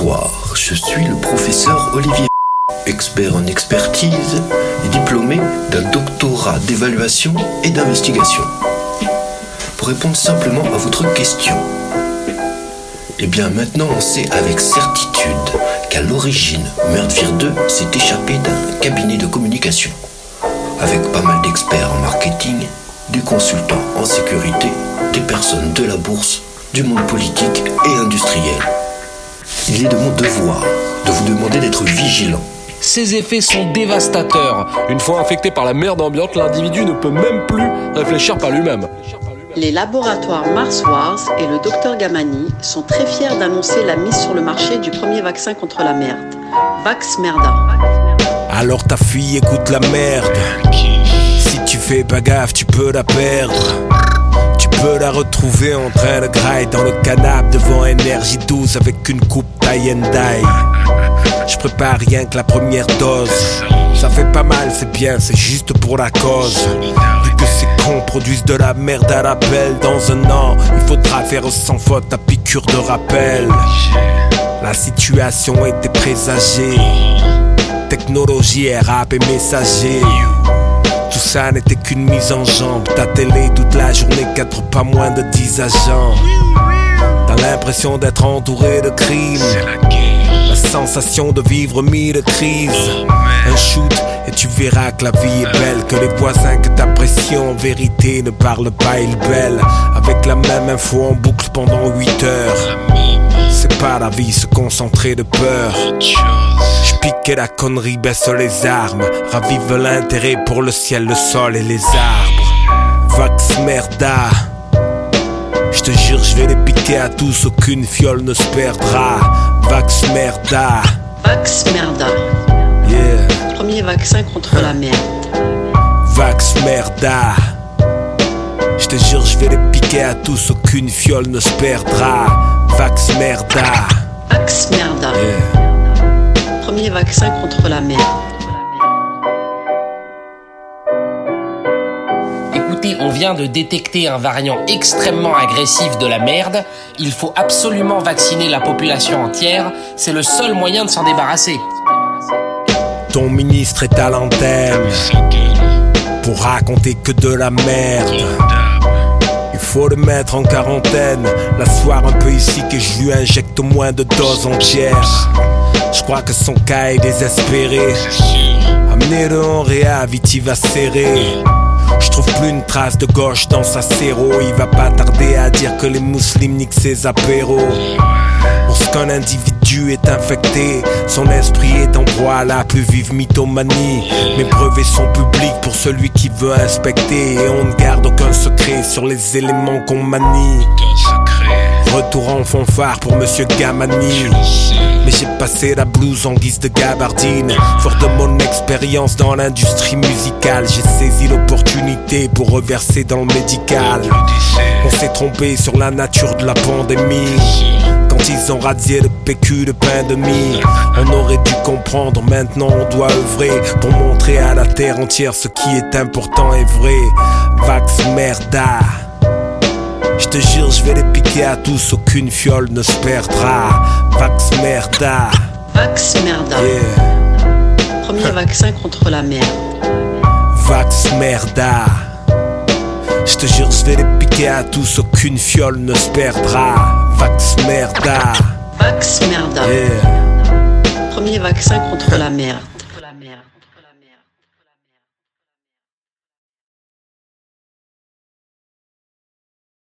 Bonsoir, je suis le professeur Olivier, expert en expertise et diplômé d'un doctorat d'évaluation et d'investigation. Pour répondre simplement à votre question, eh bien maintenant on sait avec certitude qu'à l'origine, Meurthe 2 s'est échappé d'un cabinet de communication, avec pas mal d'experts en marketing, des consultants en sécurité, des personnes de la bourse, du monde politique et industriel. Il est de mon devoir de vous demander d'être vigilant. Ces effets sont dévastateurs. Une fois infecté par la merde ambiante, l'individu ne peut même plus réfléchir par lui-même. Les laboratoires Mars Wars et le Dr Gamani sont très fiers d'annoncer la mise sur le marché du premier vaccin contre la merde, Vaxmerda. Alors ta fille écoute la merde. Si tu fais pas gaffe, tu peux la perdre. Tu peux la retrouver en train de grailler dans le canapé devant Énergie 12 avec une coupe tie and die. Je prépare rien que la première dose. Ça fait pas mal, c'est bien, c'est juste pour la cause. Vu que ces cons produisent de la merde à l'appel, dans un an, il faudra faire sans faute ta piqûre de rappel. La situation était présagée. Technologie, rap et messager. Tout ça n'était qu'une mise en jambe. Ta télé toute la journée, 4 pas moins de 10 agents. T'as l'impression d'être entouré de crimes. La sensation de vivre mille crises. Un shoot et tu verras que la vie est belle. Que les voisins que t'apprécies en vérité ne parlent pas, ils bêlent. Avec la même info en boucle pendant 8 heures. C'est pas la vie, se concentrer de peur. J'piquais la connerie, baisse les armes. Ravive l'intérêt pour le ciel, le sol et les arbres. Vaxmerda. J'te jure, j'vais les piquer à tous, aucune fiole ne se perdra. Vaxmerda. Vaxmerda. Yeah. Premier vaccin contre la merde. Vaxmerda. J'te jure, j'vais les piquer à tous, aucune fiole ne se perdra. Vaxmerda. Vaxmerda. Yeah. Premier vaccin contre la merde. Écoutez, on vient de détecter un variant extrêmement agressif de la merde. Il faut absolument vacciner la population entière. C'est le seul moyen de s'en débarrasser. Ton ministre est à l'antenne pour raconter que de la merde. Il faut le mettre en quarantaine, l'asseoir un peu ici que je lui injecte au moins de doses entières. Je crois que son cas est désespéré. Amenez-le en réa, vite il va serrer. Je trouve plus une trace de gauche dans sa séro. Il va pas tarder à dire que les musulmans niquent ses apéros. Lorsqu'un individu est infecté, son esprit est en proie à la plus vive mythomanie. Mes brevets sont publics pour celui qui veut inspecter. Et on ne garde aucun secret sur les éléments qu'on manie. Retour en fanfare pour Monsieur Gamani. Mais j'ai passé la blouse en guise de gabardine. Fort de mon expérience dans l'industrie musicale, j'ai saisi l'opportunité pour reverser dans le médical. On s'est trompé sur la nature de la pandémie. Quand ils ont radié le PQ de pain de mie, on aurait dû comprendre, maintenant on doit œuvrer pour montrer à la terre entière ce qui est important et vrai. Vaxmerda. J'te jure, j'vais les piquer à tous, aucune fiole ne se perdra. Vaxmerda. Vaxmerda. Yeah. Premier vaccin contre la merde. Vaxmerda. J'te jure, j'vais les piquer à tous, aucune fiole ne se perdra. Vaxmerda. Vaxmerda. Yeah. Premier vaccin contre la merde.